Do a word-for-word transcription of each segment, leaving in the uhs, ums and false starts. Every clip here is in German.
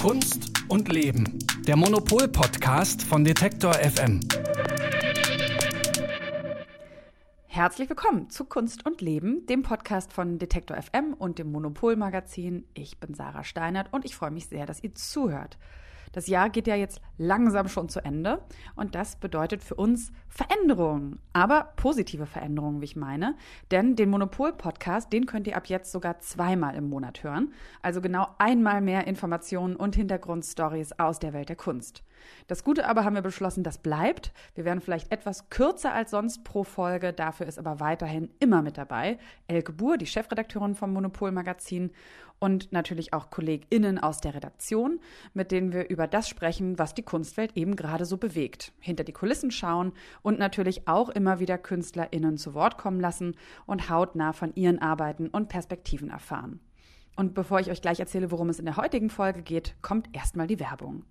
Kunst und Leben. Der Monopol-Podcast von Detektor F M. Herzlich willkommen zu Kunst und Leben, dem Podcast von Detektor F M und dem Monopol-Magazin. Ich bin Sarah Steinert und ich freue mich sehr, dass ihr zuhört. Das Jahr geht ja jetzt langsam schon zu Ende und das bedeutet für uns Veränderungen, aber positive Veränderungen, wie ich meine. Denn den Monopol-Podcast, den könnt ihr ab jetzt sogar zweimal im Monat hören. Also genau einmal mehr Informationen und Hintergrundstories aus der Welt der Kunst. Das Gute aber haben wir beschlossen, das bleibt. Wir werden vielleicht etwas kürzer als sonst pro Folge, dafür ist aber weiterhin immer mit dabei Elke Buhr, die Chefredakteurin vom Monopol-Magazin und natürlich auch KollegInnen aus der Redaktion, mit denen wir über das sprechen, was die Kunstwelt eben gerade so bewegt. Hinter die Kulissen schauen und natürlich auch immer wieder KünstlerInnen zu Wort kommen lassen und hautnah von ihren Arbeiten und Perspektiven erfahren. Und bevor ich euch gleich erzähle, worum es in der heutigen Folge geht, kommt erstmal die Werbung.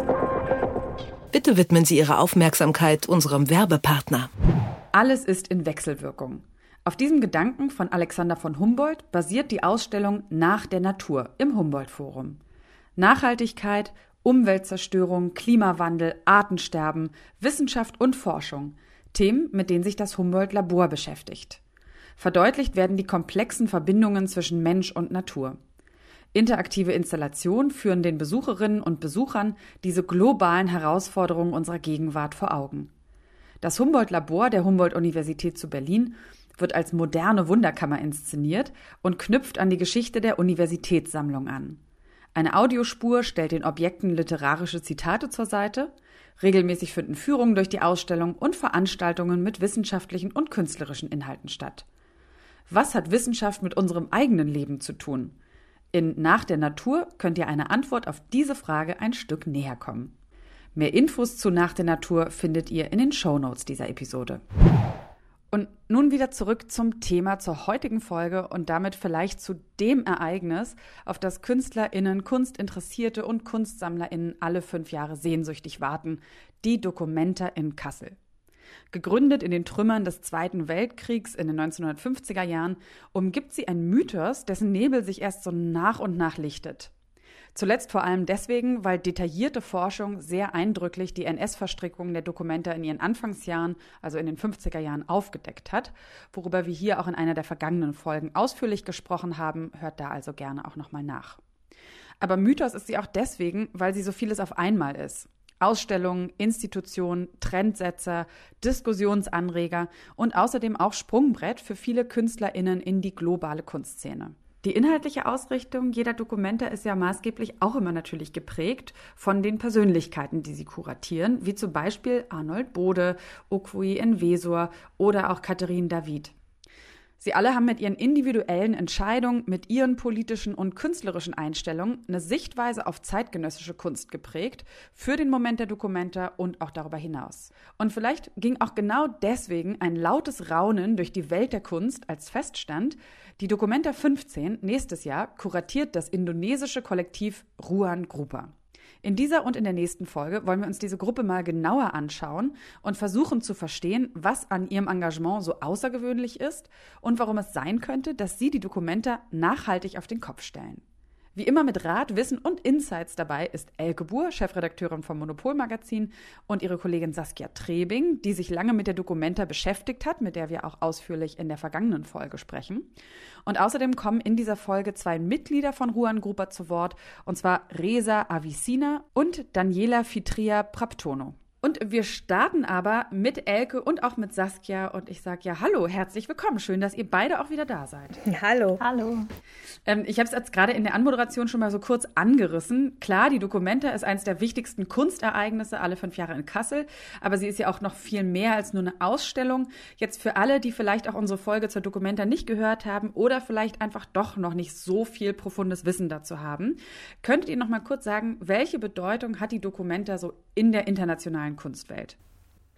Bitte widmen Sie Ihre Aufmerksamkeit unserem Werbepartner. Alles ist in Wechselwirkung. Auf diesem Gedanken von Alexander von Humboldt basiert die Ausstellung Nach der Natur im Humboldt-Forum. Nachhaltigkeit, Umweltzerstörung, Klimawandel, Artensterben, Wissenschaft und Forschung. Themen, mit denen sich das Humboldt-Labor beschäftigt. Verdeutlicht werden die komplexen Verbindungen zwischen Mensch und Natur. Interaktive Installationen führen den Besucherinnen und Besuchern diese globalen Herausforderungen unserer Gegenwart vor Augen. Das Humboldt-Labor der Humboldt-Universität zu Berlin wird als moderne Wunderkammer inszeniert und knüpft an die Geschichte der Universitätssammlung an. Eine Audiospur stellt den Objekten literarische Zitate zur Seite, regelmäßig finden Führungen durch die Ausstellung und Veranstaltungen mit wissenschaftlichen und künstlerischen Inhalten statt. Was hat Wissenschaft mit unserem eigenen Leben zu tun? In Nach der Natur könnt ihr eine Antwort auf diese Frage ein Stück näher kommen. Mehr Infos zu Nach der Natur findet ihr in den Shownotes dieser Episode. Und nun wieder zurück zum Thema zur heutigen Folge und damit vielleicht zu dem Ereignis, auf das KünstlerInnen, Kunstinteressierte und KunstsammlerInnen alle fünf Jahre sehnsüchtig warten, die Documenta in Kassel. Gegründet in den Trümmern des Zweiten Weltkriegs in den neunzehnhundertfünfziger Jahren, umgibt sie ein Mythos, dessen Nebel sich erst so nach und nach lichtet. Zuletzt vor allem deswegen, weil detaillierte Forschung sehr eindrücklich die N S-Verstrickungen der Documenta in ihren Anfangsjahren, also in den fünfziger Jahren, aufgedeckt hat, worüber wir hier auch in einer der vergangenen Folgen ausführlich gesprochen haben, hört da also gerne auch nochmal nach. Aber Mythos ist sie auch deswegen, weil sie so vieles auf einmal ist. Ausstellungen, Institutionen, Trendsetzer, Diskussionsanreger und außerdem auch Sprungbrett für viele KünstlerInnen in die globale Kunstszene. Die inhaltliche Ausrichtung jeder Documenta ist ja maßgeblich auch immer natürlich geprägt von den Persönlichkeiten, die sie kuratieren, wie zum Beispiel Arnold Bode, Okwui Enwezor oder auch Catherine David. Sie alle haben mit ihren individuellen Entscheidungen, mit ihren politischen und künstlerischen Einstellungen eine Sichtweise auf zeitgenössische Kunst geprägt, für den Moment der Documenta und auch darüber hinaus. Und vielleicht ging auch genau deswegen ein lautes Raunen durch die Welt der Kunst, als feststand, die Documenta fünfzehn nächstes Jahr kuratiert das indonesische Kollektiv Ruang Grupa. In dieser und in der nächsten Folge wollen wir uns diese Gruppe mal genauer anschauen und versuchen zu verstehen, was an ihrem Engagement so außergewöhnlich ist und warum es sein könnte, dass sie die Documenta nachhaltig auf den Kopf stellen. Wie immer mit Rat, Wissen und Insights dabei ist Elke Buhr, Chefredakteurin vom Monopol-Magazin, und ihre Kollegin Saskia Trebing, die sich lange mit der Documenta beschäftigt hat, mit der wir auch ausführlich in der vergangenen Folge sprechen. Und außerdem kommen in dieser Folge zwei Mitglieder von Ruang Grupa zu Wort, und zwar Reza Avicina und Daniela Fitria Praptono. Und wir starten aber mit Elke und auch mit Saskia. Und ich sage ja, hallo, herzlich willkommen. Schön, dass ihr beide auch wieder da seid. Hallo. Hallo. Ähm, ich habe es jetzt gerade in der Anmoderation schon mal so kurz angerissen. Klar, die Documenta ist eines der wichtigsten Kunstereignisse alle fünf Jahre in Kassel. Aber sie ist ja auch noch viel mehr als nur eine Ausstellung. Jetzt für alle, die vielleicht auch unsere Folge zur Documenta nicht gehört haben oder vielleicht einfach doch noch nicht so viel profundes Wissen dazu haben, könntet ihr noch mal kurz sagen, welche Bedeutung hat die Documenta so in der internationalen Kunstwelt?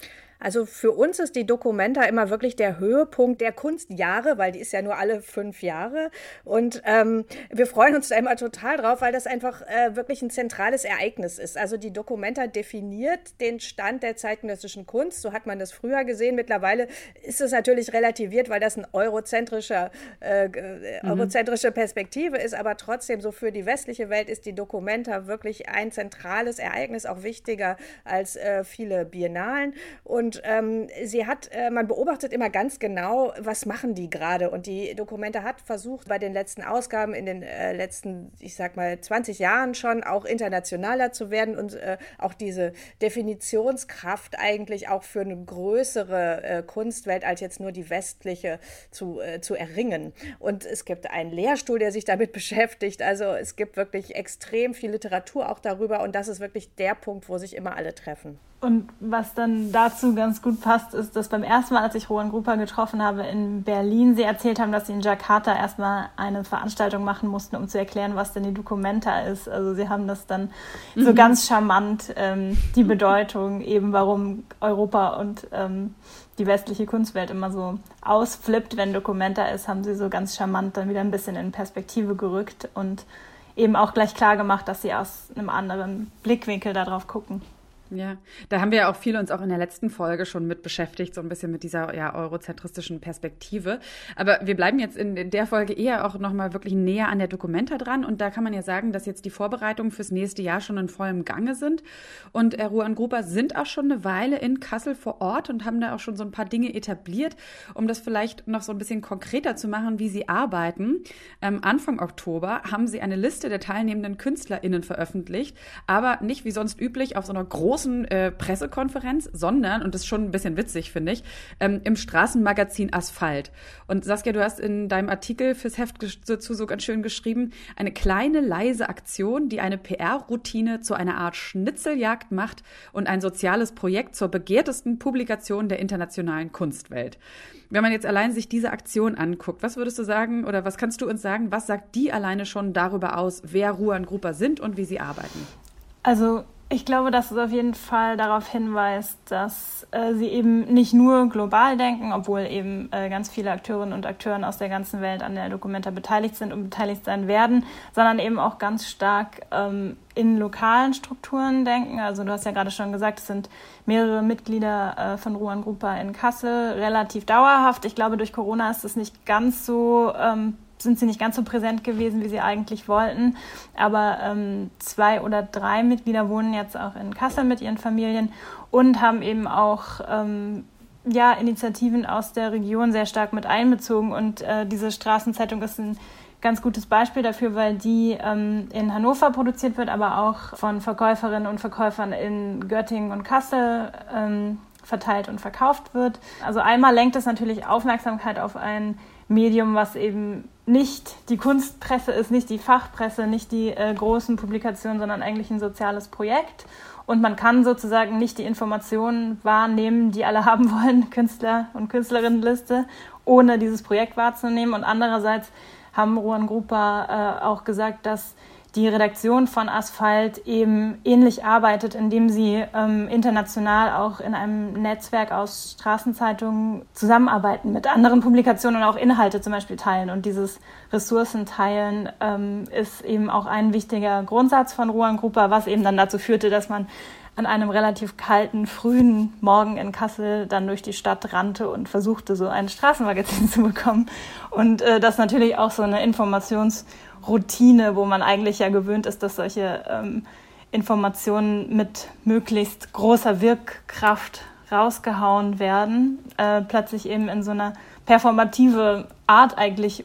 Also für uns ist die Documenta immer wirklich der Höhepunkt der Kunstjahre, weil die ist ja nur alle fünf Jahre. Und ähm, wir freuen uns da immer total drauf, weil das einfach äh, wirklich ein zentrales Ereignis ist. Also die Documenta definiert den Stand der zeitgenössischen Kunst. So hat man das früher gesehen. Mittlerweile ist es natürlich relativiert, weil das ein eurozentrischer, äh, mhm. eurozentrische Perspektive ist. Aber trotzdem, so für die westliche Welt ist die Documenta wirklich ein zentrales Ereignis, auch wichtiger als äh, viele Biennalen. Und ähm, sie hat, äh, man beobachtet immer ganz genau, was machen die gerade. Und die Documenta hat versucht, bei den letzten Ausgaben in den äh, letzten, ich sag mal, zwanzig Jahren schon auch internationaler zu werden und äh, auch diese Definitionskraft eigentlich auch für eine größere äh, Kunstwelt als jetzt nur die westliche zu, äh, zu erringen. Und es gibt einen Lehrstuhl, der sich damit beschäftigt. Also es gibt wirklich extrem viel Literatur auch darüber und das ist wirklich der Punkt, wo sich immer alle treffen. Und was dann dazu ganz gut passt, ist, dass beim ersten Mal, als ich Rohan Grupa getroffen habe in Berlin, sie erzählt haben, dass sie in Jakarta erstmal eine Veranstaltung machen mussten, um zu erklären, was denn die Documenta ist. Also sie haben das dann mhm. so ganz charmant, ähm, die Bedeutung, eben warum Europa und ähm, die westliche Kunstwelt immer so ausflippt, wenn Documenta ist, haben sie so ganz charmant dann wieder ein bisschen in Perspektive gerückt und eben auch gleich klar gemacht, dass sie aus einem anderen Blickwinkel darauf gucken. Ja, da haben wir ja auch viel uns auch in der letzten Folge schon mit beschäftigt, so ein bisschen mit dieser ja eurozentristischen Perspektive. Aber wir bleiben jetzt in der Folge eher auch nochmal wirklich näher an der Documenta dran. Und da kann man ja sagen, dass jetzt die Vorbereitungen fürs nächste Jahr schon in vollem Gange sind. Und äh, Rohan Grupa sind auch schon eine Weile in Kassel vor Ort und haben da auch schon so ein paar Dinge etabliert, um das vielleicht noch so ein bisschen konkreter zu machen, wie sie arbeiten. Ähm, Anfang Oktober haben sie eine Liste der teilnehmenden KünstlerInnen veröffentlicht, aber nicht wie sonst üblich auf so einer großen Äh, Pressekonferenz, sondern, und das ist schon ein bisschen witzig, finde ich, ähm, im Straßenmagazin Asphalt. Und Saskia, du hast in deinem Artikel fürs Heft dazu so ganz schön geschrieben, eine kleine, leise Aktion, die eine P R-Routine zu einer Art Schnitzeljagd macht und ein soziales Projekt zur begehrtesten Publikation der internationalen Kunstwelt. Wenn man jetzt allein sich diese Aktion anguckt, was würdest du sagen oder was kannst du uns sagen, was sagt die alleine schon darüber aus, wer Rohan Grupa sind und wie sie arbeiten? Also ich glaube, dass es auf jeden Fall darauf hinweist, dass äh, sie eben nicht nur global denken, obwohl eben äh, ganz viele Akteurinnen und Akteure aus der ganzen Welt an der Documenta beteiligt sind und beteiligt sein werden, sondern eben auch ganz stark ähm, in lokalen Strukturen denken. Also du hast ja gerade schon gesagt, es sind mehrere Mitglieder äh, von Rohan Grupa in Kassel, relativ dauerhaft. Ich glaube, durch Corona ist es nicht ganz so ähm, sind sie nicht ganz so präsent gewesen, wie sie eigentlich wollten. Aber ähm, zwei oder drei Mitglieder wohnen jetzt auch in Kassel mit ihren Familien und haben eben auch ähm, ja, Initiativen aus der Region sehr stark mit einbezogen. Und äh, diese Straßenzeitung ist ein ganz gutes Beispiel dafür, weil die ähm, in Hannover produziert wird, aber auch von Verkäuferinnen und Verkäufern in Göttingen und Kassel ähm, verteilt und verkauft wird. Also einmal lenkt es natürlich Aufmerksamkeit auf ein Medium, was eben nicht die Kunstpresse ist, nicht die Fachpresse, nicht die äh, großen Publikationen, sondern eigentlich ein soziales Projekt. Und man kann sozusagen nicht die Informationen wahrnehmen, die alle haben wollen, Künstler- und Künstlerinnenliste, ohne dieses Projekt wahrzunehmen. Und andererseits haben Rohan Grupa äh, auch gesagt, dass die Redaktion von Asphalt eben ähnlich arbeitet, indem sie ähm, international auch in einem Netzwerk aus Straßenzeitungen zusammenarbeiten, mit anderen Publikationen und auch Inhalte zum Beispiel teilen. Und dieses Ressourcenteilen ähm, ist eben auch ein wichtiger Grundsatz von Rohan Grupa, was eben dann dazu führte, dass man an einem relativ kalten, frühen Morgen in Kassel dann durch die Stadt rannte und versuchte, so ein Straßenmagazin zu bekommen. Und äh, das natürlich auch so eine Informationsroutine, wo man eigentlich ja gewöhnt ist, dass solche ähm, Informationen mit möglichst großer Wirkkraft rausgehauen werden, äh, plötzlich eben in so eine performative Art eigentlich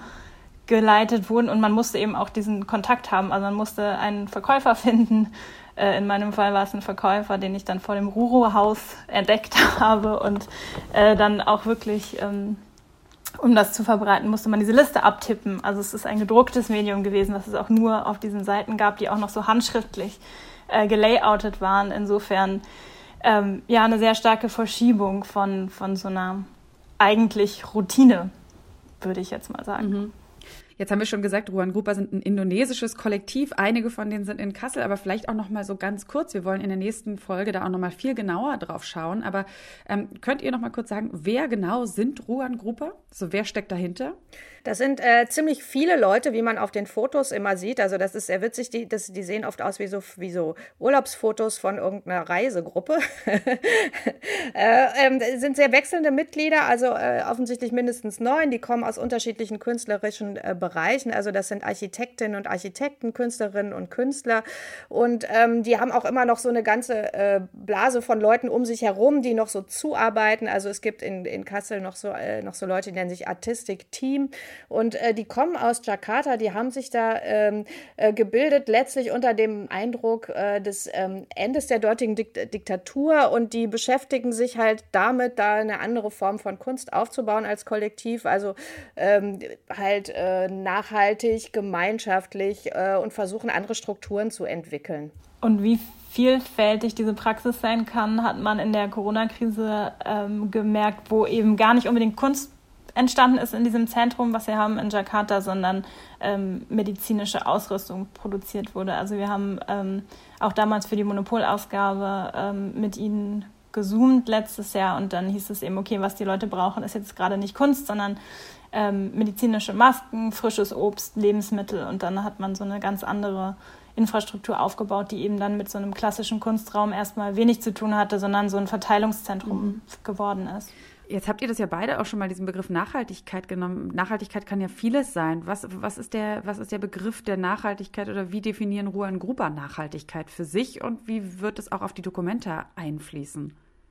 umgeleitet wurden. Und man musste eben auch diesen Kontakt haben. Also man musste einen Verkäufer finden. In meinem Fall war es ein Verkäufer, den ich dann vor dem Ruro-Haus entdeckt habe und äh, dann auch wirklich, ähm, um das zu verbreiten, musste man diese Liste abtippen. Also es ist ein gedrucktes Medium gewesen, was es auch nur auf diesen Seiten gab, die auch noch so handschriftlich äh, gelayoutet waren. Insofern ähm, ja eine sehr starke Verschiebung von, von so einer eigentlich Routine, würde ich jetzt mal sagen. Mhm. Jetzt haben wir schon gesagt, Ruan Grupa sind ein indonesisches Kollektiv. Einige von denen sind in Kassel, aber vielleicht auch noch mal so ganz kurz. Wir wollen in der nächsten Folge da auch noch mal viel genauer drauf schauen. Aber ähm, könnt ihr noch mal kurz sagen, wer genau sind Ruan Grupa? So, wer steckt dahinter? Das sind äh, ziemlich viele Leute, wie man auf den Fotos immer sieht. Also das ist sehr witzig. Die, das, die sehen oft aus wie so, wie so Urlaubsfotos von irgendeiner Reisegruppe. äh, ähm, sind sehr wechselnde Mitglieder, also äh, offensichtlich mindestens neun. Die kommen aus unterschiedlichen künstlerischen äh, Bereichen. Also das sind Architektinnen und Architekten, Künstlerinnen und Künstler. Und ähm, die haben auch immer noch so eine ganze äh, Blase von Leuten um sich herum, die noch so zuarbeiten. Also es gibt in, in Kassel noch so, äh, noch so Leute, die nennen sich Artistic Team. Und äh, die kommen aus Jakarta, die haben sich da ähm, äh, gebildet, letztlich unter dem Eindruck äh, des ähm, Endes der dortigen Dik- Diktatur. Und die beschäftigen sich halt damit, da eine andere Form von Kunst aufzubauen als Kollektiv. Also ähm, halt äh, nachhaltig, gemeinschaftlich äh, und versuchen, andere Strukturen zu entwickeln. Und wie vielfältig diese Praxis sein kann, hat man in der Corona-Krise ähm, gemerkt, wo eben gar nicht unbedingt Kunst entstanden ist in diesem Zentrum, was wir haben in Jakarta, sondern ähm, medizinische Ausrüstung produziert wurde. Also wir haben ähm, auch damals für die Monopolausgabe ähm, mit ihnen gezoomt letztes Jahr und dann hieß es eben, okay, was die Leute brauchen, ist jetzt gerade nicht Kunst, sondern ähm, medizinische Masken, frisches Obst, Lebensmittel und dann hat man so eine ganz andere Infrastruktur aufgebaut, die eben dann mit so einem klassischen Kunstraum erstmal wenig zu tun hatte, sondern so ein Verteilungszentrum mhm. geworden ist. Jetzt habt ihr das ja beide auch schon mal diesen Begriff Nachhaltigkeit genommen. Nachhaltigkeit kann ja vieles sein. Was, was ist der, was ist der Begriff der Nachhaltigkeit oder wie definieren Ruan Grupa Nachhaltigkeit für sich und wie wird es auch auf die Documenta einfließen?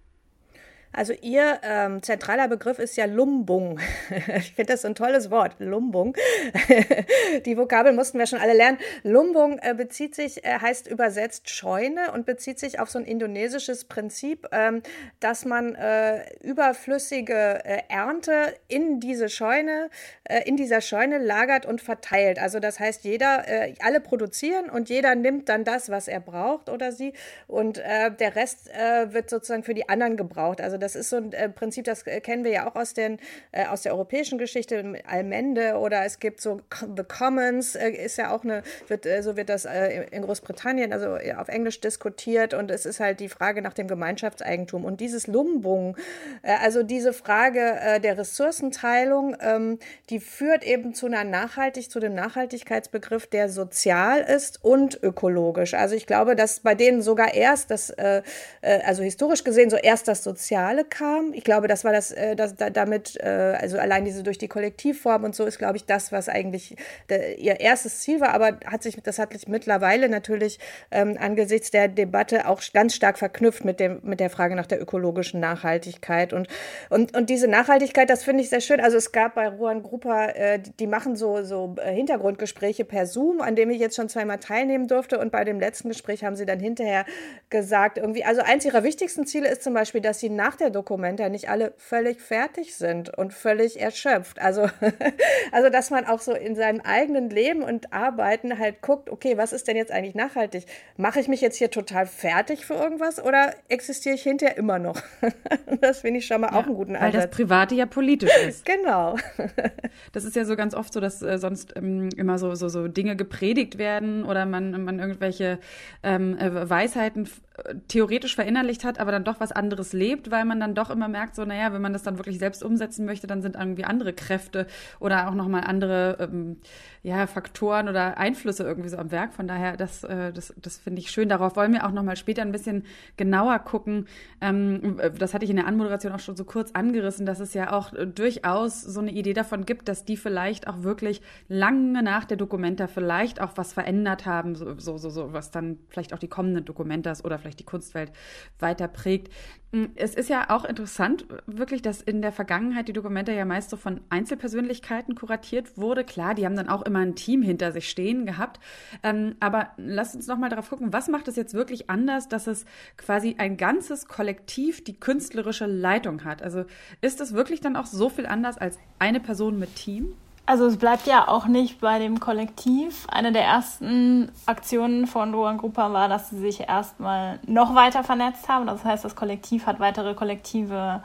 Also ihr ähm, zentraler Begriff ist ja Lumbung. Ich finde das ein tolles Wort, Lumbung. Die Vokabeln mussten wir schon alle lernen. Lumbung äh, bezieht sich, äh, heißt übersetzt Scheune und bezieht sich auf so ein indonesisches Prinzip, ähm, dass man äh, überflüssige äh, Ernte in diese Scheune, äh, in dieser Scheune lagert und verteilt. Also das heißt, jeder, äh, alle produzieren und jeder nimmt dann das, was er braucht oder sie und äh, der Rest äh, wird sozusagen für die anderen gebraucht. Also das ist so ein äh, Prinzip, das äh, kennen wir ja auch aus, den, äh, aus der europäischen Geschichte, Allmende oder es gibt so The Commons, äh, ist ja auch eine, wird, äh, so wird das äh, in Großbritannien, also äh, auf Englisch diskutiert und es ist halt die Frage nach dem Gemeinschaftseigentum und dieses Lumbung, äh, also diese Frage äh, der Ressourcenteilung, ähm, die führt eben zu einer Nachhaltig, zu dem Nachhaltigkeitsbegriff, der sozial ist und ökologisch. Also ich glaube, dass bei denen sogar erst das, äh, äh, also historisch gesehen so erst das Soziale kam. Ich glaube, das war das, äh, das da, damit, äh, also allein diese durch die Kollektivform und so ist, glaube ich, das, was eigentlich der, ihr erstes Ziel war, aber hat sich, das hat sich mittlerweile natürlich ähm, angesichts der Debatte auch ganz stark verknüpft mit dem, mit der Frage nach der ökologischen Nachhaltigkeit und, und, und diese Nachhaltigkeit, das finde ich sehr schön. Also es gab bei Ruan Grupa, äh, die, die machen so, so Hintergrundgespräche per Zoom, an dem ich jetzt schon zweimal teilnehmen durfte und bei dem letzten Gespräch haben sie dann hinterher gesagt, irgendwie, also eins ihrer wichtigsten Ziele ist zum Beispiel, dass sie nach der Documenta nicht alle völlig fertig sind und völlig erschöpft. Also, also dass man auch so in seinem eigenen Leben und Arbeiten halt guckt, okay, was ist denn jetzt eigentlich nachhaltig? Mache ich mich jetzt hier total fertig für irgendwas oder existiere ich hinterher immer noch? Das finde ich schon mal ja, auch einen guten Ansatz. Weil das Private ja politisch ist. Genau. Das ist ja so ganz oft so, dass äh, sonst ähm, immer so, so, so Dinge gepredigt werden oder man, man irgendwelche ähm, Weisheiten f- theoretisch verinnerlicht hat, aber dann doch was anderes lebt, weil man dann doch immer merkt, so, naja, wenn man das dann wirklich selbst umsetzen möchte, dann sind irgendwie andere Kräfte oder auch nochmal andere ähm, ja, Faktoren oder Einflüsse irgendwie so am Werk. Von daher, das, äh, das, das finde ich schön. Darauf wollen wir auch nochmal später ein bisschen genauer gucken. Ähm, das hatte ich in der Anmoderation auch schon so kurz angerissen, dass es ja auch äh, durchaus so eine Idee davon gibt, dass die vielleicht auch wirklich lange nach der Documenta vielleicht auch was verändert haben, so, so, so, so was dann vielleicht auch die kommenden Documentas oder vielleicht die Kunstwelt weiter prägt. Es ist ja auch interessant, wirklich, dass in der Vergangenheit die Documenta ja meist so von Einzelpersönlichkeiten kuratiert wurde. Klar, die haben dann auch immer ein Team hinter sich stehen gehabt. Ähm, aber lasst uns noch mal darauf gucken, was macht es jetzt wirklich anders, dass es quasi ein ganzes Kollektiv die künstlerische Leitung hat? Also ist es wirklich dann auch so viel anders als eine Person mit Team? Also es bleibt ja auch nicht bei dem Kollektiv. Eine der ersten Aktionen von Ruan Grupa war, dass sie sich erstmal noch weiter vernetzt haben. Das heißt, das Kollektiv hat weitere Kollektive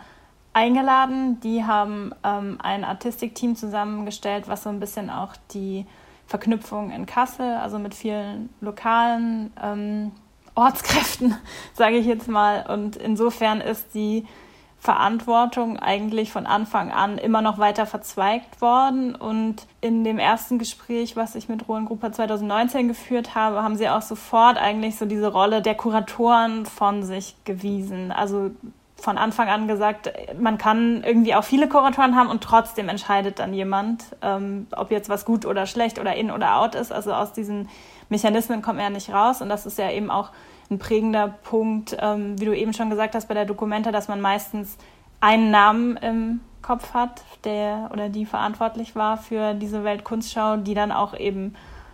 eingeladen. Die haben ähm, ein Artistikteam zusammengestellt, was so ein bisschen auch die Verknüpfung in Kassel, also mit vielen lokalen ähm, Ortskräften, sage ich jetzt mal. Und insofern ist die Verantwortung eigentlich von Anfang an immer noch weiter verzweigt worden. Und in dem ersten Gespräch, was ich mit Roland Gruper zwanzig neunzehn geführt habe, haben sie auch sofort eigentlich so diese Rolle der Kuratoren von sich gewiesen. Also von Anfang an gesagt, man kann irgendwie auch viele Kuratoren haben und trotzdem entscheidet dann jemand, ähm, ob jetzt was gut oder schlecht oder in oder out ist. Also aus diesen Mechanismen kommt man ja nicht raus. Und das ist ja eben auch ein prägender Punkt, ähm, wie du eben schon gesagt hast, bei der Documenta, dass man meistens einen Namen im Kopf hat, der oder die verantwortlich war für diese Weltkunstschau, die dann auch eben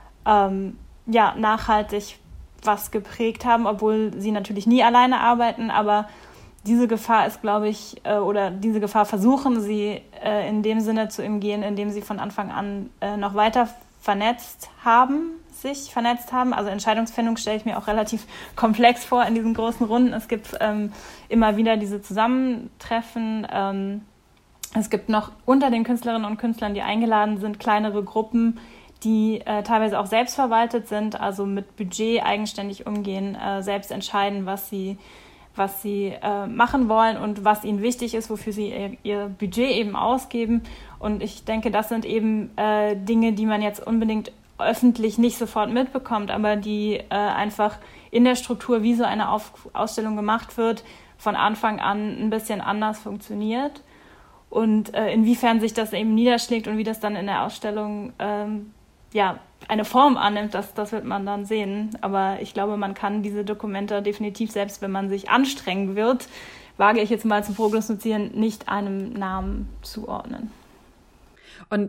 ähm, ja, nachhaltig was geprägt haben, obwohl sie natürlich nie alleine arbeiten, aber diese Gefahr ist, glaube ich, äh, oder diese Gefahr versuchen sie äh, in dem Sinne zu umgehen, indem sie von Anfang an äh, noch weiter vernetzt haben, sich vernetzt haben. Also Entscheidungsfindung stelle ich mir auch relativ komplex vor in diesen großen Runden. Es gibt ähm, immer wieder diese Zusammentreffen. Ähm, es gibt noch unter den Künstlerinnen und Künstlern, die eingeladen sind, kleinere Gruppen, die äh, teilweise auch selbstverwaltet sind, also mit Budget eigenständig umgehen, äh, selbst entscheiden, was sie was sie äh, machen wollen und was ihnen wichtig ist, wofür sie ihr, ihr Budget eben ausgeben. Und ich denke, das sind eben äh, Dinge, die man jetzt unbedingt öffentlich nicht sofort mitbekommt, aber die äh, einfach in der Struktur, wie so eine Auf- Ausstellung gemacht wird, von Anfang an ein bisschen anders funktioniert. Und äh, inwiefern sich das eben niederschlägt und wie das dann in der Ausstellung ähm, ja, eine Form annimmt, das, das wird man dann sehen. Aber ich glaube, man kann diese Dokumente definitiv, selbst wenn man sich anstrengen wird, wage ich jetzt mal zu prognostizieren, nicht einem Namen zuordnen. Und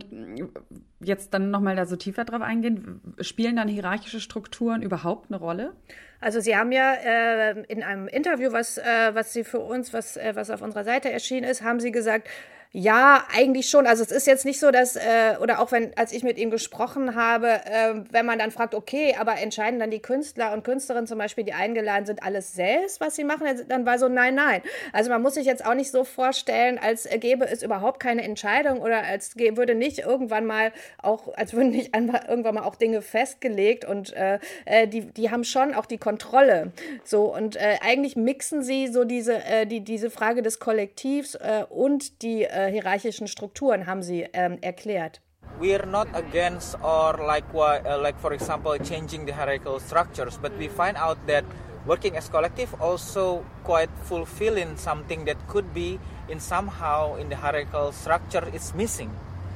jetzt dann nochmal da so tiefer drauf eingehen, spielen dann hierarchische Strukturen überhaupt eine Rolle? Also Sie haben ja äh, in einem Interview, was, äh, was Sie für uns, was, äh, was auf unserer Seite erschienen ist, haben Sie gesagt, ja, eigentlich schon. Also es ist jetzt nicht so, dass, äh, oder auch wenn, als ich mit ihm gesprochen habe, äh, wenn man dann fragt, okay, aber entscheiden dann die Künstler und Künstlerinnen zum Beispiel, die eingeladen sind, alles selbst, was sie machen, dann war so, nein, nein. Also man muss sich jetzt auch nicht so vorstellen, als gäbe es überhaupt keine Entscheidung oder als würde nicht irgendwann mal auch, als würden nicht irgendwann mal auch Dinge festgelegt und äh, die, die haben schon auch die Kontrolle. So, und äh, eigentlich mixen sie so diese, äh, die, diese Frage des Kollektivs äh, und die äh, hierarchischen Strukturen, haben sie ähm, erklärt. We are not against or like what, uh, like for example changing the hierarchical structures, but we find out that working as collective also quite fulfilling something that could be in somehow in the hierarchical structure is missing.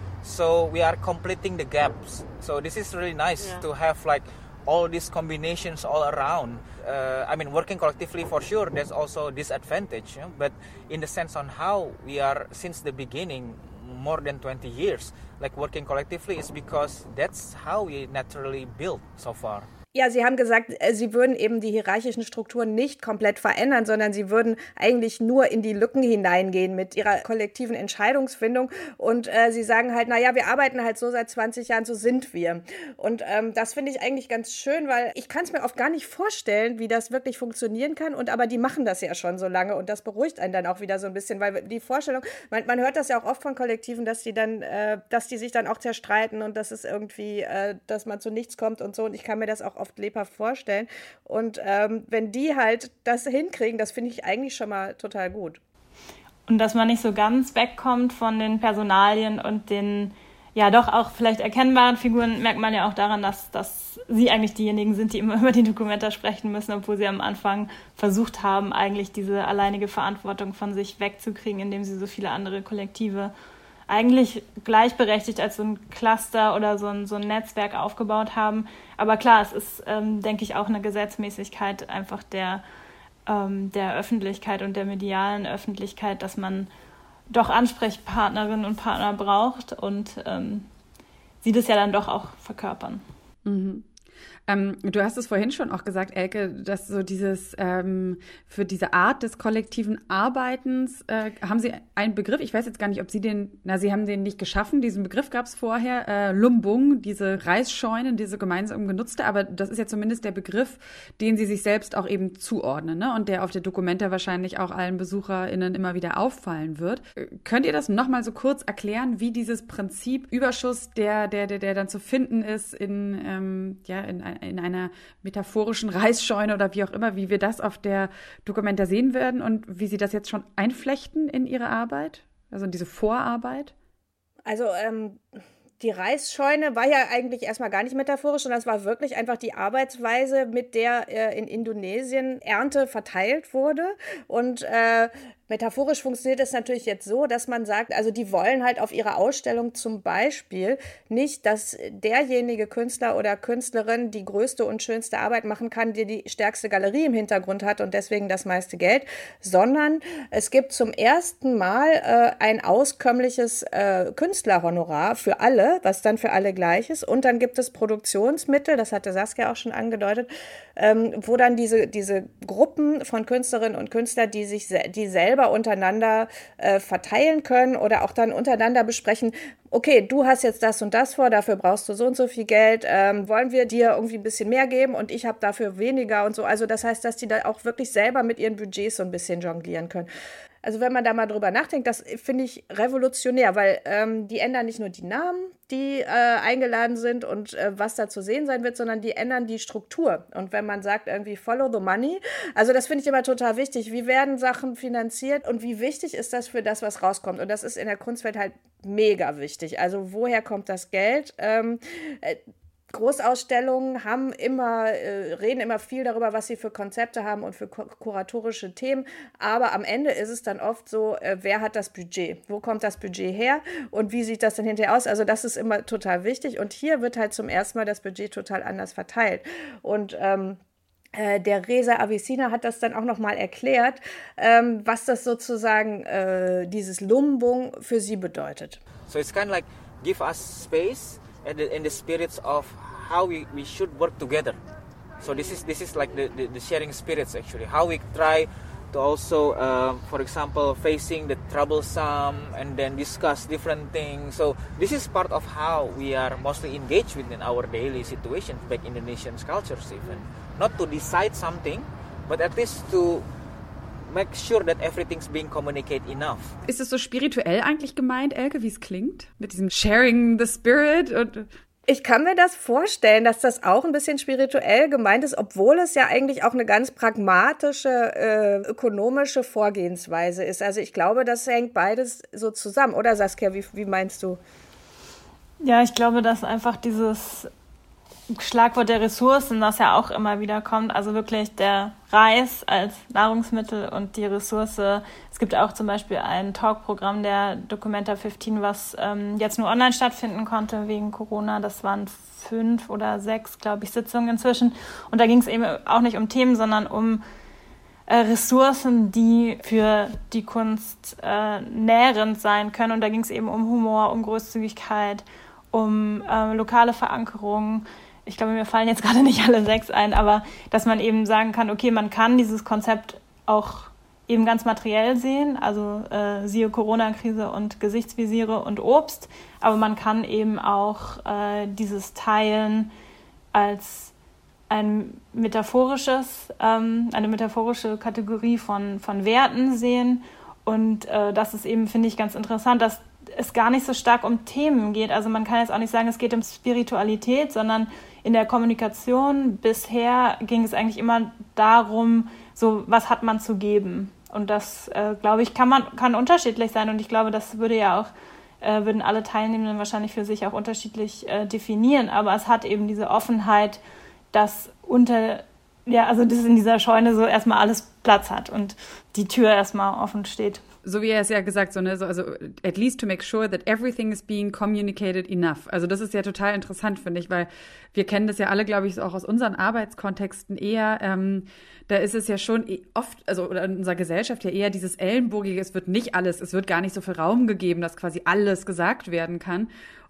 So we are completing the gaps. So this is really nice yeah. to have like all these combinations all around. Uh, I mean, working collectively for sure, there's also disadvantage, you know? But in the sense on how we are since the beginning, more than twenty years, like working collectively is because that's how we naturally built so far. Ja, Sie haben gesagt, Sie würden eben die hierarchischen Strukturen nicht komplett verändern, sondern Sie würden eigentlich nur in die Lücken hineingehen mit Ihrer kollektiven Entscheidungsfindung. Und äh, Sie sagen halt, naja, wir arbeiten halt so seit zwanzig Jahren, so sind wir. Und ähm, das finde ich eigentlich ganz schön, weil ich kann es mir oft gar nicht vorstellen, wie das wirklich funktionieren kann. Und aber die machen das ja schon so lange und das beruhigt einen dann auch wieder so ein bisschen, weil die Vorstellung, man, man hört das ja auch oft von Kollektiven, dass die dann, äh, dass die sich dann auch zerstreiten und dass es irgendwie, äh, dass man zu nichts kommt und so. Und ich kann mir das auch oft lebhaft vorstellen. Und ähm, wenn die halt das hinkriegen, das finde ich eigentlich schon mal total gut. Und dass man nicht so ganz wegkommt von den Personalien und den, ja doch auch vielleicht erkennbaren Figuren, merkt man ja auch daran, dass, dass sie eigentlich diejenigen sind, die immer über die Documenta sprechen müssen, obwohl sie am Anfang versucht haben, eigentlich diese alleinige Verantwortung von sich wegzukriegen, indem sie so viele andere Kollektive eigentlich gleichberechtigt als so ein Cluster oder so ein, so ein Netzwerk aufgebaut haben. Aber klar, es ist, ähm, denke ich, auch eine Gesetzmäßigkeit einfach der, ähm, der Öffentlichkeit und der medialen Öffentlichkeit, dass man doch Ansprechpartnerinnen und Partner braucht und ähm, sie das ja dann doch auch verkörpern. Mhm. Ähm, du hast es vorhin schon auch gesagt, Elke, dass so dieses, ähm, für diese Art des kollektiven Arbeitens, äh, haben Sie einen Begriff, ich weiß jetzt gar nicht, ob Sie den, na, Sie haben den nicht geschaffen, diesen Begriff gab es vorher, äh, Lumbung, diese Reisscheunen, diese gemeinsam genutzte, aber das ist ja zumindest der Begriff, den Sie sich selbst auch eben zuordnen, ne? Und der auf der Documenta wahrscheinlich auch allen BesucherInnen immer wieder auffallen wird. Äh, könnt ihr das nochmal so kurz erklären, wie dieses Prinzip Überschuss, der, der, der, der dann zu finden ist in, ähm, ja, in, in einer metaphorischen Reisscheune oder wie auch immer, wie wir das auf der Documenta sehen werden und wie Sie das jetzt schon einflechten in Ihre Arbeit, also in diese Vorarbeit? Also, ähm, die Reisscheune war ja eigentlich erstmal gar nicht metaphorisch, sondern das war wirklich einfach die Arbeitsweise, mit der äh, in Indonesien Ernte verteilt wurde. Und äh, metaphorisch funktioniert es natürlich jetzt so, dass man sagt, also die wollen halt auf ihrer Ausstellung zum Beispiel nicht, dass derjenige Künstler oder Künstlerin die größte und schönste Arbeit machen kann, die die stärkste Galerie im Hintergrund hat und deswegen das meiste Geld, sondern es gibt zum ersten Mal äh, ein auskömmliches äh, Künstlerhonorar für alle, was dann für alle gleich ist, und dann gibt es Produktionsmittel, das hatte Saskia auch schon angedeutet, ähm, wo dann diese, diese Gruppen von Künstlerinnen und Künstlern, die sich se- die selber untereinander äh, verteilen können oder auch dann untereinander besprechen, okay, du hast jetzt das und das vor, dafür brauchst du so und so viel Geld, ähm, wollen wir dir irgendwie ein bisschen mehr geben und ich habe dafür weniger und so. Also das heißt, dass die da auch wirklich selber mit ihren Budgets so ein bisschen jonglieren können. Also wenn man da mal drüber nachdenkt, das finde ich revolutionär, weil ähm, die ändern nicht nur die Namen, die äh, eingeladen sind und äh, was da zu sehen sein wird, sondern die ändern die Struktur. Und wenn man sagt irgendwie follow the money, also das finde ich immer total wichtig. Wie werden Sachen finanziert und wie wichtig ist das für das, was rauskommt? Und das ist in der Kunstwelt halt mega wichtig. Also woher kommt das Geld? Ähm, äh, Großausstellungen haben immer, äh, reden immer viel darüber, was sie für Konzepte haben und für ku- kuratorische Themen. Aber am Ende ist es dann oft so, äh, wer hat das Budget? Wo kommt das Budget her? Und wie sieht das dann hinterher aus? Also das ist immer total wichtig. Und hier wird halt zum ersten Mal das Budget total anders verteilt. Und ähm, äh, der Reza Avicina hat das dann auch nochmal erklärt, ähm, was das sozusagen, äh, dieses Lumbung für sie bedeutet. So it's kind of like give us space and the, and the spirits of how we, we should work together. So this is this is like the, the, the sharing spirits actually. How we try to also, uh, for example, facing the troublesome and then discuss different things. So this is part of how we are mostly engaged within our daily situations, back Indonesian cultures even. Not to decide something, but at least to make sure that everything's being communicated enough. Ist es so spirituell eigentlich gemeint, Elke, wie es klingt? Mit diesem Sharing the Spirit und... Ich kann mir das vorstellen, dass das auch ein bisschen spirituell gemeint ist, obwohl es ja eigentlich auch eine ganz pragmatische, äh, ökonomische Vorgehensweise ist. Also ich glaube, das hängt beides so zusammen. Oder Saskia, wie, wie meinst du? Ja, ich glaube, dass einfach dieses Schlagwort der Ressourcen, das ja auch immer wieder kommt, also wirklich der Reis als Nahrungsmittel und die Ressource. Es gibt auch zum Beispiel ein Talkprogramm der Documenta fünfzehn, was ähm, jetzt nur online stattfinden konnte wegen Corona. Das waren fünf oder sechs, glaube ich, Sitzungen inzwischen. Und da ging es eben auch nicht um Themen, sondern um äh, Ressourcen, die für die Kunst äh, nährend sein können. Und da ging es eben um Humor, um Großzügigkeit, um äh, lokale Verankerung. Ich glaube, mir fallen jetzt gerade nicht alle sechs ein, aber dass man eben sagen kann, okay, man kann dieses Konzept auch eben ganz materiell sehen, also äh, siehe Corona-Krise und Gesichtsvisiere und Obst, aber man kann eben auch äh, dieses Teilen als ein metaphorisches, ähm, eine metaphorische Kategorie von, von Werten sehen. Und äh, das ist eben, finde ich, ganz interessant, dass es gar nicht so stark um Themen geht. Also man kann jetzt auch nicht sagen, es geht um Spiritualität, sondern in der Kommunikation bisher ging es eigentlich immer darum, so was hat man zu geben. Und das, äh, glaube ich, kann man kann unterschiedlich sein. Und ich glaube, das würde ja auch, äh, würden alle Teilnehmenden wahrscheinlich für sich auch unterschiedlich äh, definieren. Aber es hat eben diese Offenheit, dass unter, ja, also dass in dieser Scheune so erstmal alles Platz hat und die Tür erstmal offen steht. So wie er es ja gesagt, so, ne, so, also at least to make sure that everything is being communicated enough. Also das ist ja total interessant, finde ich, weil wir kennen das ja alle, glaube ich, auch aus unseren Arbeitskontexten eher. Ähm, da ist es ja schon oft, also oder in unserer Gesellschaft ja eher dieses Ellenbogige, es wird nicht alles, es wird gar nicht so viel Raum gegeben, dass quasi alles gesagt werden kann.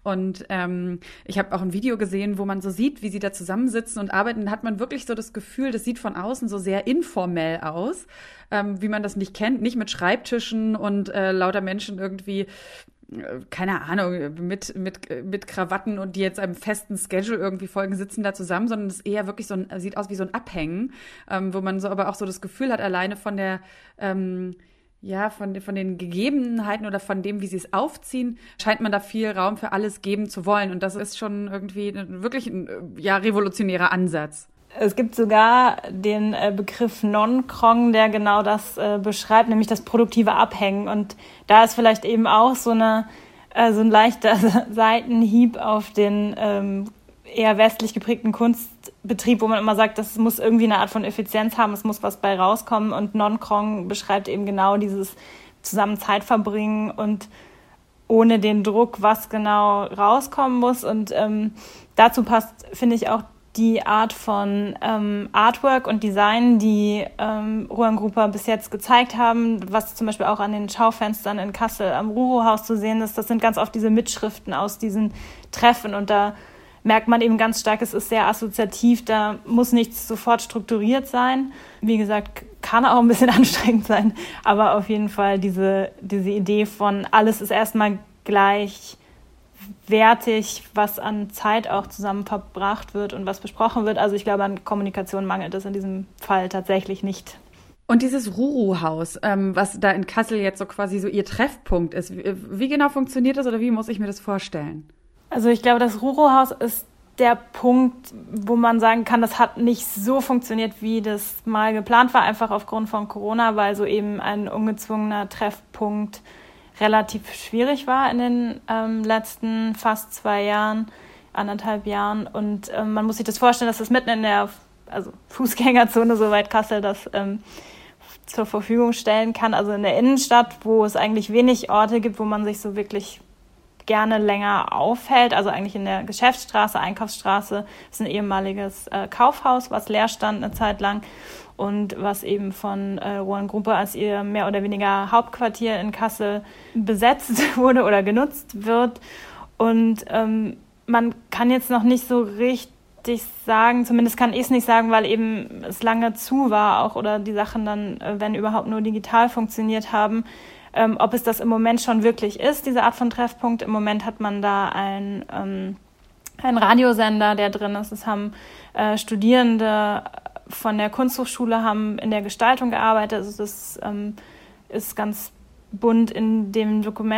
Und ähm, ich habe auch ein Video gesehen, wo man so sieht, wie sie da zusammensitzen und arbeiten. Da hat man wirklich so das Gefühl, das sieht von außen so sehr informell aus, ähm, wie man das nicht kennt, nicht mit Schreibtischen und äh, lauter Menschen irgendwie, keine Ahnung, mit, mit, mit Krawatten und die jetzt einem festen Schedule irgendwie folgen, sitzen da zusammen, sondern es ist eher wirklich so ein, sieht aus wie so ein Abhängen, ähm, wo man so aber auch so das Gefühl hat, alleine von der, ähm, ja, von, von den Gegebenheiten oder von dem, wie sie es aufziehen, scheint man da viel Raum für alles geben zu wollen. Und das ist schon irgendwie wirklich ein, ja, revolutionärer Ansatz. Es gibt sogar den äh, Begriff Non-Krong, der genau das äh, beschreibt, nämlich das produktive Abhängen. Und da ist vielleicht eben auch so, eine, äh, so ein leichter Seitenhieb auf den ähm, eher westlich geprägten Kunstbetrieb, wo man immer sagt, das muss irgendwie eine Art von Effizienz haben, es muss was bei rauskommen. Und Non-Krong beschreibt eben genau dieses zusammen Zeit verbringen und ohne den Druck, was genau rauskommen muss. Und ähm, dazu passt, finde ich, auch die Art von ähm, Artwork und Design, die ähm, Ruan Grupa bis jetzt gezeigt haben, was zum Beispiel auch an den Schaufenstern in Kassel am Ruro-Haus zu sehen ist, das sind ganz oft diese Mitschriften aus diesen Treffen und da merkt man eben ganz stark, es ist sehr assoziativ, da muss nichts sofort strukturiert sein. Wie gesagt, kann auch ein bisschen anstrengend sein, aber auf jeden Fall diese, diese Idee von alles ist erstmal gleich wertig, was an Zeit auch zusammen verbracht wird und was besprochen wird. Also ich glaube, an Kommunikation mangelt es in diesem Fall tatsächlich nicht. Und dieses Ruru-Haus, ähm, was da in Kassel jetzt so quasi so ihr Treffpunkt ist, wie, wie genau funktioniert das oder wie muss ich mir das vorstellen? Also ich glaube, das Ruru-Haus ist der Punkt, wo man sagen kann, das hat nicht so funktioniert, wie das mal geplant war, einfach aufgrund von Corona, weil so eben ein ungezwungener Treffpunkt relativ schwierig war in den ähm, letzten fast zwei Jahren, anderthalb Jahren. Und ähm, man muss sich das vorstellen, dass das mitten in der also Fußgängerzone, soweit Kassel das ähm, zur Verfügung stellen kann, also in der Innenstadt, wo es eigentlich wenig Orte gibt, wo man sich so wirklich gerne länger aufhält, also eigentlich in der Geschäftsstraße, Einkaufsstraße, das ist ein ehemaliges äh, Kaufhaus, was leer stand eine Zeit lang und was eben von äh, Ruan Grupa als ihr mehr oder weniger Hauptquartier in Kassel besetzt wurde oder genutzt wird. Und ähm, man kann jetzt noch nicht so richtig sagen, zumindest kann ich es nicht sagen, weil eben es lange zu war auch oder die Sachen dann, äh, wenn überhaupt, nur digital funktioniert haben, ähm, ob es das im Moment schon wirklich ist, diese Art von Treffpunkt. Im Moment hat man da ein, ähm, einen Radiosender, der drin ist. Es haben äh, Studierende von der Kunsthochschule haben in der Gestaltung gearbeitet. Also das ähm, ist ganz bunt in dem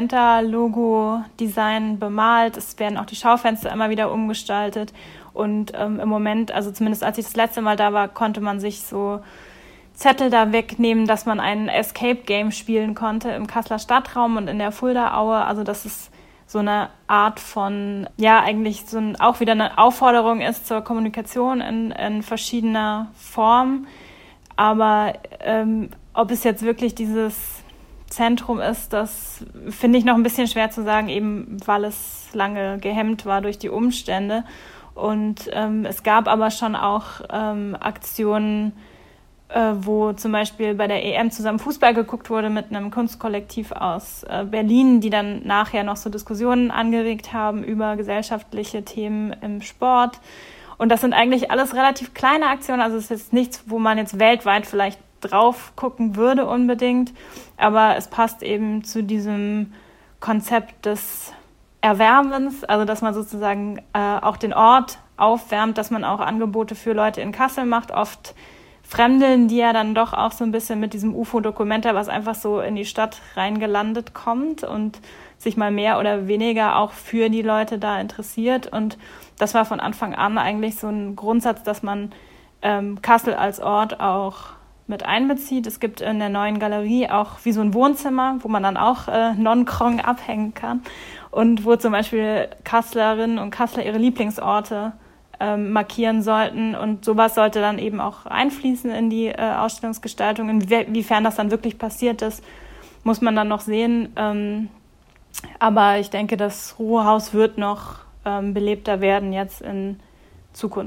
Documenta-Logo-Design bemalt. Es werden auch die Schaufenster immer wieder umgestaltet. Und ähm, im Moment, also zumindest als ich das letzte Mal da war, konnte man sich so Zettel da wegnehmen, dass man ein Escape-Game spielen konnte im Kasseler Stadtraum und in der Fuldaaue. Also das ist so eine Art von, ja, eigentlich so ein, auch wieder eine Aufforderung ist zur Kommunikation in, in verschiedener Form. Aber ähm, ob es jetzt wirklich dieses Zentrum ist, das finde ich noch ein bisschen schwer zu sagen, eben weil es lange gehemmt war durch die Umstände. Und ähm, es gab aber schon auch ähm, Aktionen, äh, wo zum Beispiel bei der E M zusammen Fußball geguckt wurde mit einem Kunstkollektiv aus äh, Berlin, die dann nachher noch so Diskussionen angeregt haben über gesellschaftliche Themen im Sport. Und das sind eigentlich alles relativ kleine Aktionen, also es ist jetzt nichts, wo man jetzt weltweit vielleicht drauf gucken würde unbedingt, aber es passt eben zu diesem Konzept des Erwärmens, also dass man sozusagen äh, auch den Ort aufwärmt, dass man auch Angebote für Leute in Kassel macht, oft fremdeln die ja dann doch auch so ein bisschen mit diesem U F O-Documenta, was einfach so in die Stadt reingelandet kommt und sich mal mehr oder weniger auch für die Leute da interessiert. Und das war von Anfang an eigentlich so ein Grundsatz, dass man ähm, Kassel als Ort auch mit einbezieht. Es gibt in der neuen Galerie auch wie so ein Wohnzimmer, wo man dann auch äh, Non-Krong abhängen kann und wo zum Beispiel Kasslerinnen und Kassler ihre Lieblingsorte ähm, markieren sollten. Und sowas sollte dann eben auch einfließen in die äh, Ausstellungsgestaltung. Inwiefern das dann wirklich passiert ist, muss man dann noch sehen. Ähm, aber ich denke, das Ruhehaus wird noch ähm, belebter werden jetzt in Zukunft.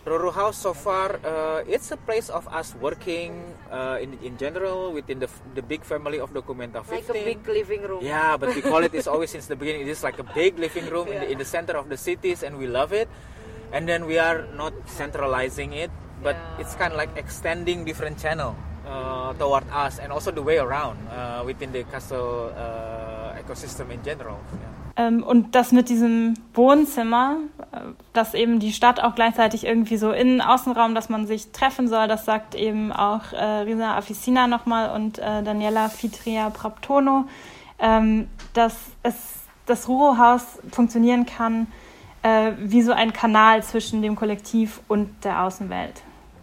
Roro House so far, uh, it's a place of us working uh, in in general within the the big family of Documenta fifteen. Like a big living room. Yeah, but we call it, it's always since the beginning, it is like a big living room yeah. in, the, in the center of the cities, and we love it. And then we are not centralizing it, but yeah. it's kind of like extending different channel uh, toward us, and also the way around uh, within the castle uh, ecosystem in general. Yeah. Ähm, und das mit diesem Wohnzimmer, dass eben die Stadt auch gleichzeitig irgendwie so Innen-, Außenraum, dass man sich treffen soll, das sagt eben auch äh, Risa Afisina nochmal und äh, Daniela Fitria-Praptono, ähm, dass es, das Roro Haus funktionieren kann äh, wie so ein Kanal zwischen dem Kollektiv und der Außenwelt.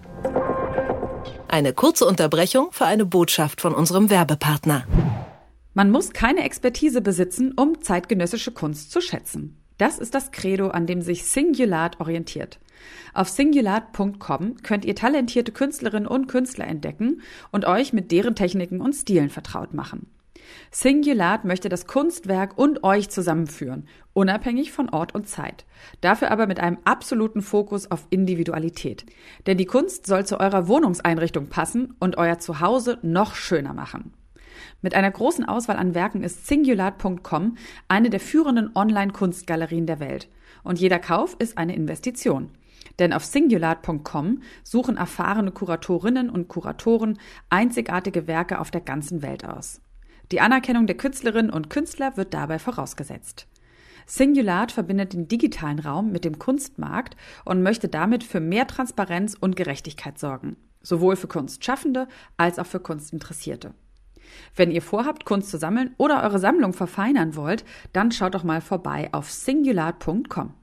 Eine kurze Unterbrechung für eine Botschaft von unserem Werbepartner. Man muss keine Expertise besitzen, um zeitgenössische Kunst zu schätzen. Das ist das Credo, an dem sich Singulat orientiert. Auf singulat punkt com könnt ihr talentierte Künstlerinnen und Künstler entdecken und euch mit deren Techniken und Stilen vertraut machen. Singulat möchte das Kunstwerk und euch zusammenführen, unabhängig von Ort und Zeit. Dafür aber mit einem absoluten Fokus auf Individualität. Denn die Kunst soll zu eurer Wohnungseinrichtung passen und euer Zuhause noch schöner machen. Mit einer großen Auswahl an Werken ist singulat punkt com eine der führenden Online-Kunstgalerien der Welt. Und jeder Kauf ist eine Investition. Denn auf singulat punkt com suchen erfahrene Kuratorinnen und Kuratoren einzigartige Werke auf der ganzen Welt aus. Die Anerkennung der Künstlerinnen und Künstler wird dabei vorausgesetzt. Singulat verbindet den digitalen Raum mit dem Kunstmarkt und möchte damit für mehr Transparenz und Gerechtigkeit sorgen. Sowohl für Kunstschaffende als auch für Kunstinteressierte. Wenn ihr vorhabt, Kunst zu sammeln oder eure Sammlung verfeinern wollt, dann schaut doch mal vorbei auf singulat punkt com.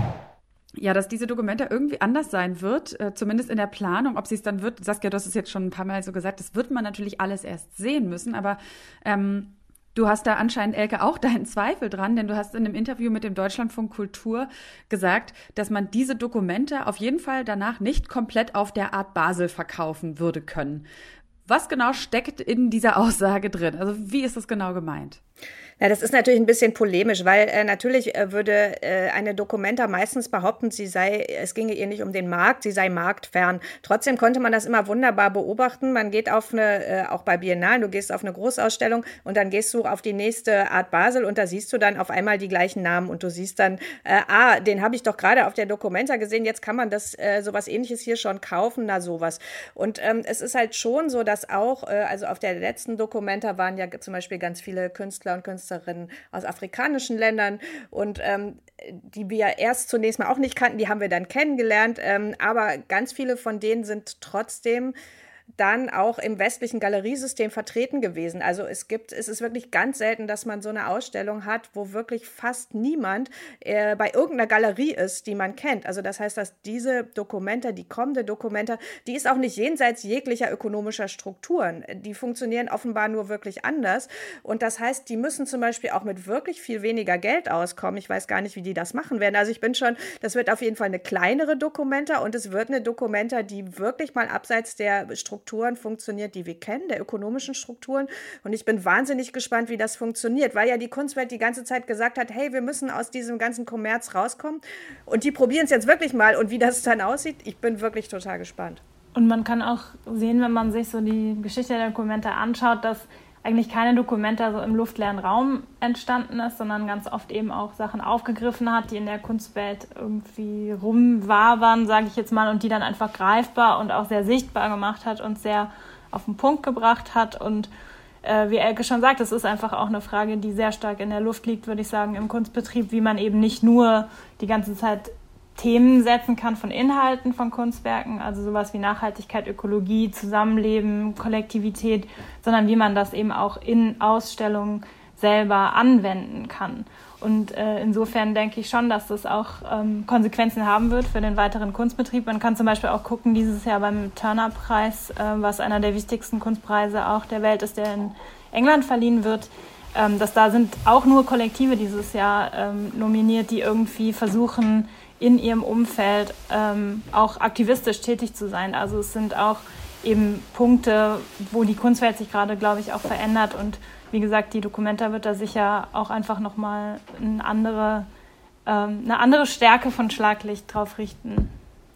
Ja, dass diese Documenta irgendwie anders sein wird, äh, zumindest in der Planung, ob sie es dann wird, Saskia, du hast es jetzt schon ein paar Mal so gesagt, das wird man natürlich alles erst sehen müssen, aber ähm, du hast da anscheinend, Elke, auch deinen Zweifel dran, denn du hast in einem Interview mit dem Deutschlandfunk Kultur gesagt, dass man diese Documenta auf jeden Fall danach nicht komplett auf der Art Basel verkaufen würde können. Was genau steckt in dieser Aussage drin? Also wie ist das genau gemeint? Ja, das ist natürlich ein bisschen polemisch, weil äh, natürlich äh, würde äh, eine Documenta meistens behaupten, sie sei, es ginge ihr nicht um den Markt, sie sei marktfern. Trotzdem konnte man das immer wunderbar beobachten. Man geht auf eine, äh, auch bei Biennalen, du gehst auf eine Großausstellung und dann gehst du auf die nächste Art Basel und da siehst du dann auf einmal die gleichen Namen und du siehst dann, äh, ah, den habe ich doch gerade auf der Documenta gesehen, jetzt kann man das äh, sowas Ähnliches hier schon kaufen, na sowas. Und ähm, es ist halt schon so, dass auch, äh, also auf der letzten Documenta waren ja zum Beispiel ganz viele Künstler und Künstlerinnen aus afrikanischen Ländern und ähm, die wir erst zunächst mal auch nicht kannten, die haben wir dann kennengelernt, ähm, aber ganz viele von denen sind trotzdem dann auch im westlichen Galeriesystem vertreten gewesen. Also es gibt, es ist wirklich ganz selten, dass man so eine Ausstellung hat, wo wirklich fast niemand äh, bei irgendeiner Galerie ist, die man kennt. Also das heißt, dass diese Documenta, die kommende Documenta, die ist auch nicht jenseits jeglicher ökonomischer Strukturen. Die funktionieren offenbar nur wirklich anders. Und das heißt, die müssen zum Beispiel auch mit wirklich viel weniger Geld auskommen. Ich weiß gar nicht, wie die das machen werden. Also ich bin schon, das wird auf jeden Fall eine kleinere Documenta und es wird eine Documenta, die wirklich mal abseits der Strukturen funktioniert, die wir kennen, der ökonomischen Strukturen. Und ich bin wahnsinnig gespannt, wie das funktioniert, weil ja die Kunstwelt die ganze Zeit gesagt hat, hey, wir müssen aus diesem ganzen Kommerz rauskommen. Und die probieren es jetzt wirklich mal. Und wie das dann aussieht, ich bin wirklich total gespannt. Und man kann auch sehen, wenn man sich so die Geschichte der Documenta anschaut, dass eigentlich keine Documenta so im luftleeren Raum entstanden ist, sondern ganz oft eben auch Sachen aufgegriffen hat, die in der Kunstwelt irgendwie rumwabern, sage ich jetzt mal, und die dann einfach greifbar und auch sehr sichtbar gemacht hat und sehr auf den Punkt gebracht hat. Und äh, wie Elke schon sagt, es ist einfach auch eine Frage, die sehr stark in der Luft liegt, würde ich sagen, im Kunstbetrieb, wie man eben nicht nur die ganze Zeit Themen setzen kann von Inhalten von Kunstwerken, also sowas wie Nachhaltigkeit, Ökologie, Zusammenleben, Kollektivität, sondern wie man das eben auch in Ausstellungen selber anwenden kann. Und äh, insofern denke ich schon, dass das auch ähm, Konsequenzen haben wird für den weiteren Kunstbetrieb. Man kann zum Beispiel auch gucken, dieses Jahr beim Turner-Preis, äh, was einer der wichtigsten Kunstpreise auch der Welt ist, der in England verliehen wird, ähm, dass da sind auch nur Kollektive dieses Jahr ähm, nominiert, die irgendwie versuchen, in ihrem Umfeld ähm, auch aktivistisch tätig zu sein. Also es sind auch eben Punkte, wo die Kunstwelt sich gerade, glaube ich, auch verändert. Und wie gesagt, die Documenta wird da sicher auch einfach nochmal eine andere, ähm, eine andere Stärke von Schlaglicht drauf richten.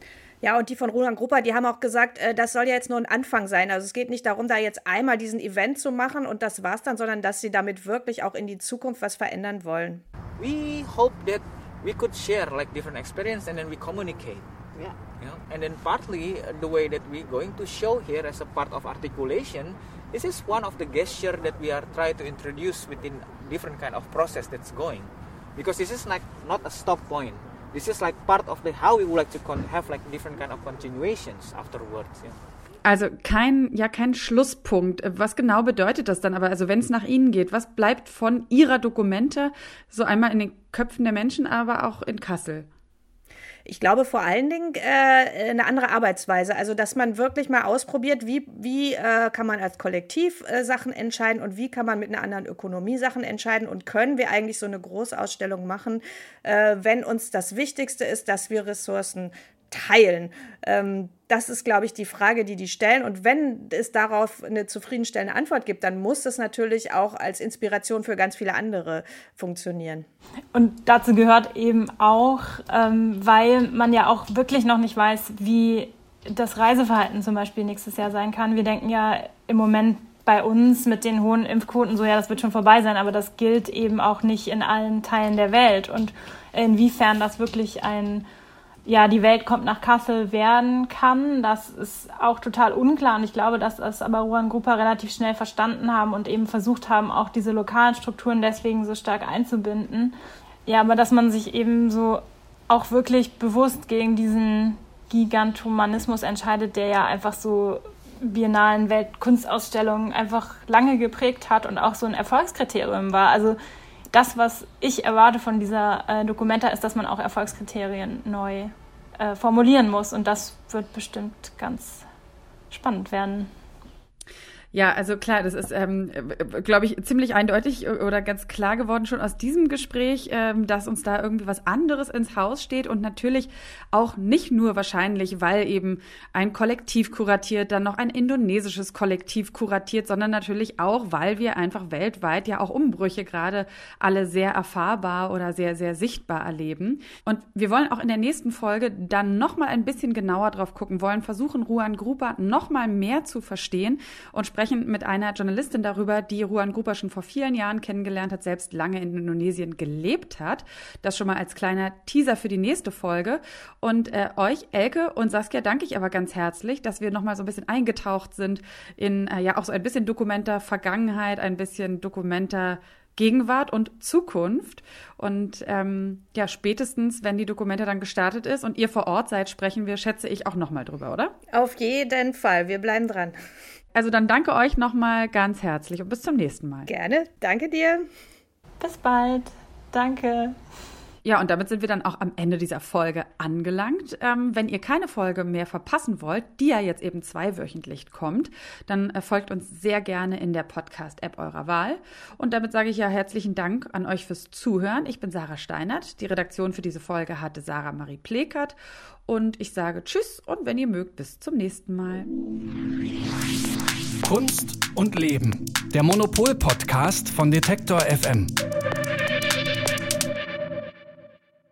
Ja, und die von Ruan Grupa, die haben auch gesagt, äh, das soll ja jetzt nur ein Anfang sein. Also es geht nicht darum, da jetzt einmal diesen Event zu machen und das war's dann, sondern dass sie damit wirklich auch in die Zukunft was verändern wollen. We hope that we could share like different experience and then we communicate. Yeah. You know? And then partly uh, the way that we're going to show here as a part of articulation, this is one of the gesture that we are trying to introduce within different kind of process that's going. Because this is like not a stop point. This is like part of the how we would like to con- have like different kind of continuations afterwards. Yeah. Also kein, ja, kein Schlusspunkt. Was genau bedeutet das dann aber? Also wenn es nach Ihnen geht, was bleibt von Ihrer Documenta so einmal in den Köpfen der Menschen, aber auch in Kassel? Ich glaube vor allen Dingen äh, eine andere Arbeitsweise, also dass man wirklich mal ausprobiert, wie, wie äh, kann man als Kollektiv äh, Sachen entscheiden und wie kann man mit einer anderen Ökonomie Sachen entscheiden und können wir eigentlich so eine Großausstellung machen, äh, wenn uns das Wichtigste ist, dass wir Ressourcen teilen. Ähm, das ist, glaube ich, die Frage, die die stellen. Und wenn es darauf eine zufriedenstellende Antwort gibt, dann muss das natürlich auch als Inspiration für ganz viele andere funktionieren. Und dazu gehört eben auch, ähm, weil man ja auch wirklich noch nicht weiß, wie das Reiseverhalten zum Beispiel nächstes Jahr sein kann. Wir denken ja im Moment bei uns mit den hohen Impfquoten so, ja, das wird schon vorbei sein, aber das gilt eben auch nicht in allen Teilen der Welt. Und inwiefern das wirklich ein ja, die Welt kommt nach Kassel werden kann, das ist auch total unklar. Und ich glaube, dass das aber Ruan Grupa relativ schnell verstanden haben und eben versucht haben, auch diese lokalen Strukturen deswegen so stark einzubinden. Ja, aber dass man sich eben so auch wirklich bewusst gegen diesen Gigantomanismus entscheidet, der ja einfach so biennalen Weltkunstausstellungen einfach lange geprägt hat und auch so ein Erfolgskriterium war. Also das, was ich erwarte von dieser äh, Documenta, ist, dass man auch Erfolgskriterien neu äh, formulieren muss. Und das wird bestimmt ganz spannend werden. Ja, also klar, das ist, ähm, glaube ich, ziemlich eindeutig oder ganz klar geworden schon aus diesem Gespräch, ähm, dass uns da irgendwie was anderes ins Haus steht und natürlich auch nicht nur wahrscheinlich, weil eben ein Kollektiv kuratiert, dann noch ein indonesisches Kollektiv kuratiert, sondern natürlich auch, weil wir einfach weltweit ja auch Umbrüche gerade alle sehr erfahrbar oder sehr, sehr sichtbar erleben. Und wir wollen auch in der nächsten Folge dann nochmal ein bisschen genauer drauf gucken, wollen versuchen, Ruan Grupa nochmal mehr zu verstehen und sprechen mit einer Journalistin darüber, die Ruan Grupa schon vor vielen Jahren kennengelernt hat, selbst lange in Indonesien gelebt hat. Das schon mal als kleiner Teaser für die nächste Folge. Und äh, euch, Elke und Saskia, danke ich aber ganz herzlich, dass wir nochmal so ein bisschen eingetaucht sind in äh, ja auch so ein bisschen Documenta Vergangenheit, ein bisschen Documenta Gegenwart und Zukunft. Und ähm, ja, spätestens, wenn die Documenta dann gestartet ist und ihr vor Ort seid, sprechen wir, schätze ich, auch nochmal drüber, oder? Auf jeden Fall, wir bleiben dran. Also dann danke euch nochmal ganz herzlich und bis zum nächsten Mal. Gerne, danke dir. Bis bald, danke. Ja, und damit sind wir dann auch am Ende dieser Folge angelangt. Ähm, wenn ihr keine Folge mehr verpassen wollt, die ja jetzt eben zweiwöchentlich kommt, dann äh, folgt uns sehr gerne in der Podcast-App eurer Wahl. Und damit sage ich ja herzlichen Dank an euch fürs Zuhören. Ich bin Sarah Steinert. Die Redaktion für diese Folge hatte Sarah Marie Plekert. Und ich sage Tschüss und wenn ihr mögt, bis zum nächsten Mal. Kunst und Leben. Der Monopol-Podcast von Detektor F M.